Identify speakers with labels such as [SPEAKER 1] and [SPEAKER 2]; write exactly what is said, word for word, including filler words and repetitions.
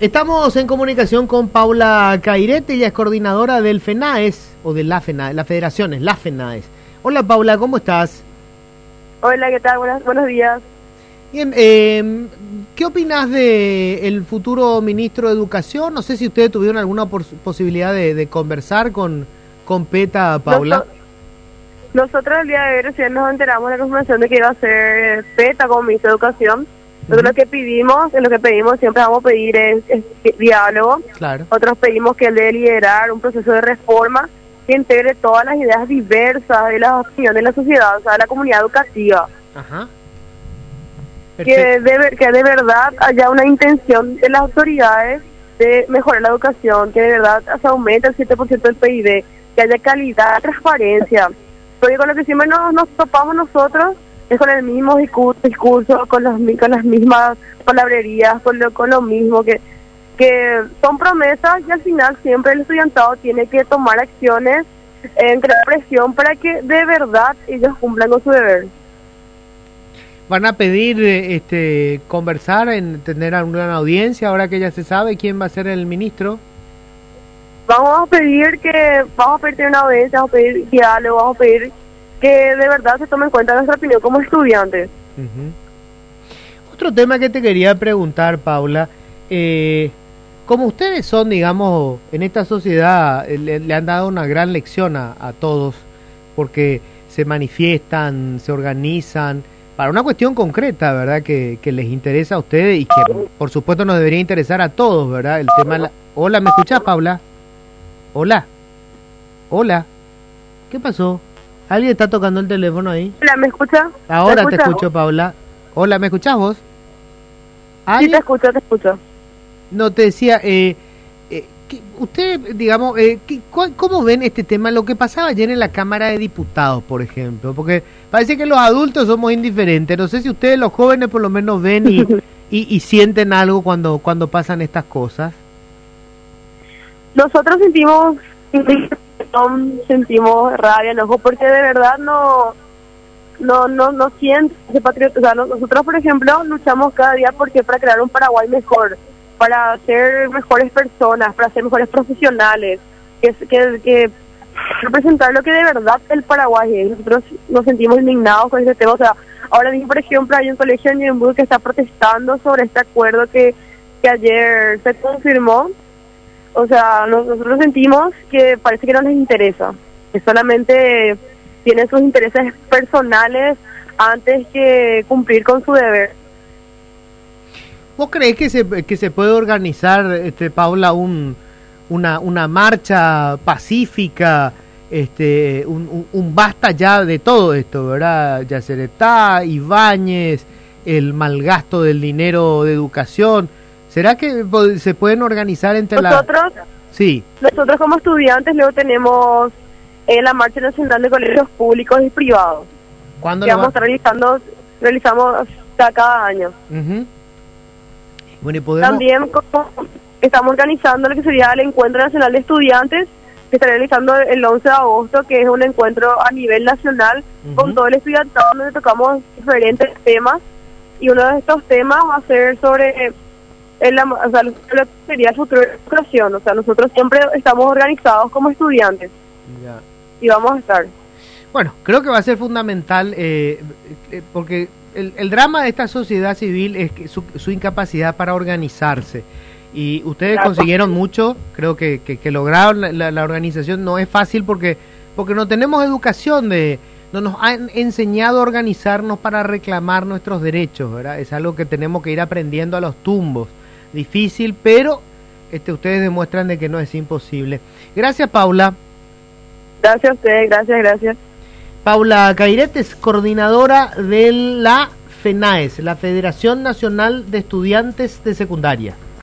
[SPEAKER 1] Estamos en comunicación con Paula Cairete, ella es coordinadora del FENAES, o de la FENAES, las federaciones, la FENAES. Hola Paula, ¿cómo estás?
[SPEAKER 2] Hola, ¿qué tal? Buenas, buenos días.
[SPEAKER 1] Bien, eh, ¿qué opinas de el futuro ministro de Educación? No sé si ustedes tuvieron alguna pos posibilidad de, de conversar con, con PETA, Paula.
[SPEAKER 2] Nos, nosotros el día de hoy recién nos enteramos de la confirmación de que iba a ser PETA como ministro de Educación. Nosotros lo que pedimos, lo que pedimos siempre vamos a pedir es, es diálogo.
[SPEAKER 1] Claro.
[SPEAKER 2] Nosotros pedimos que él debe liderar un proceso de reforma que integre todas las ideas diversas de las opiniones de la sociedad, o sea, de la comunidad educativa. Ajá. Que de, que de verdad haya una intención de las autoridades de mejorar la educación, que de verdad se aumente el siete por ciento del P I B, que haya calidad, transparencia. Porque con lo que siempre nos, nos topamos nosotros es con el mismo discurso, discurso con, los, con las mismas palabrerías, con lo, con lo mismo, que, que son promesas y al final siempre el estudiantado tiene que tomar acciones en crear presión para que de verdad ellos cumplan con su deber.
[SPEAKER 1] ¿Van a pedir este conversar, en tener alguna audiencia ahora que ya se sabe quién va a ser el ministro?
[SPEAKER 2] Vamos a pedir que, vamos a pedir una audiencia, vamos a pedir diálogo, vamos a pedir que de verdad se tome en cuenta nuestra opinión como estudiantes.
[SPEAKER 1] Uh-huh. Otro tema que te quería preguntar, Paula, eh, como ustedes son, digamos, en esta sociedad, le, le han dado una gran lección a, a todos, porque se manifiestan, se organizan, para una cuestión concreta, ¿verdad?, que, que les interesa a ustedes y que, por supuesto, nos debería interesar a todos, ¿verdad? El tema... La... Hola, ¿me escuchás, Paula? Hola. Hola. ¿Qué pasó? ¿Alguien está tocando el teléfono ahí?
[SPEAKER 2] Hola, ¿me escucha?
[SPEAKER 1] Ahora te escucho, Paula. Hola, ¿me escuchás vos?
[SPEAKER 2] ¿Alguien? Sí, te escucho, te escucho.
[SPEAKER 1] No, te decía... Eh, eh, que usted, digamos, eh, que, ¿cómo ven este tema? Lo que pasaba ayer en la Cámara de Diputados, por ejemplo, porque parece que los adultos somos indiferentes. No sé si ustedes, los jóvenes, por lo menos ven y, y, y sienten algo cuando, cuando pasan estas cosas.
[SPEAKER 2] Nosotros sentimos sentimos rabia, enojo, porque de verdad no no no no siente ese patriota. O sea, nosotros, por ejemplo, luchamos cada día porque para crear un Paraguay mejor, para ser mejores personas, para ser mejores profesionales, que, que, que representar lo que de verdad el Paraguay es. Nosotros nos sentimos indignados con este tema. O sea, ahora mismo, por ejemplo, hay un colegio en Ñemby que está protestando sobre este acuerdo que, que ayer se confirmó. O sea, nosotros sentimos que parece que no les interesa, que solamente tienen sus intereses personales antes que cumplir con su deber.
[SPEAKER 1] ¿Vos creés que se que se puede organizar, este Paula, un una una marcha pacífica, este un, un, un basta ya de todo esto, ¿verdad? Yaceretá, Ibáñez, el malgasto del dinero de educación? ¿Será que se pueden organizar entre
[SPEAKER 2] nosotros,
[SPEAKER 1] la... Sí.
[SPEAKER 2] Nosotros como estudiantes luego tenemos eh, la Marcha Nacional de Colegios Públicos y Privados.
[SPEAKER 1] ¿Cuándo
[SPEAKER 2] que
[SPEAKER 1] lo
[SPEAKER 2] vamos a estar realizando, realizamos cada año.
[SPEAKER 1] Uh-huh. Bueno, ¿y podemos...
[SPEAKER 2] También como estamos organizando lo que sería el Encuentro Nacional de Estudiantes, que estará realizando el once de agosto, que es un encuentro a nivel nacional, uh-huh, con todo el estudiantado, donde tocamos diferentes temas, y uno de estos temas va a ser sobre... En la, o sea, lo que sería el futuro de la educación. O sea, nosotros siempre estamos organizados como estudiantes. Ya. Y vamos a estar.
[SPEAKER 1] Bueno, creo que va a ser fundamental, eh, eh, porque el, el drama de esta sociedad civil es que su, su incapacidad para organizarse. Y ustedes claro. consiguieron mucho, creo que, que, que lograron la, la, la organización. No es fácil porque, porque no tenemos educación, de no nos han enseñado a organizarnos para reclamar nuestros derechos, ¿verdad? Es algo que tenemos que ir aprendiendo a los tumbos. Difícil, pero este ustedes demuestran de que no es imposible. Gracias, Paula.
[SPEAKER 2] Gracias a ustedes, gracias, gracias.
[SPEAKER 1] Paula Cairete es coordinadora de la FENAES, la Federación Nacional de Estudiantes de Secundaria.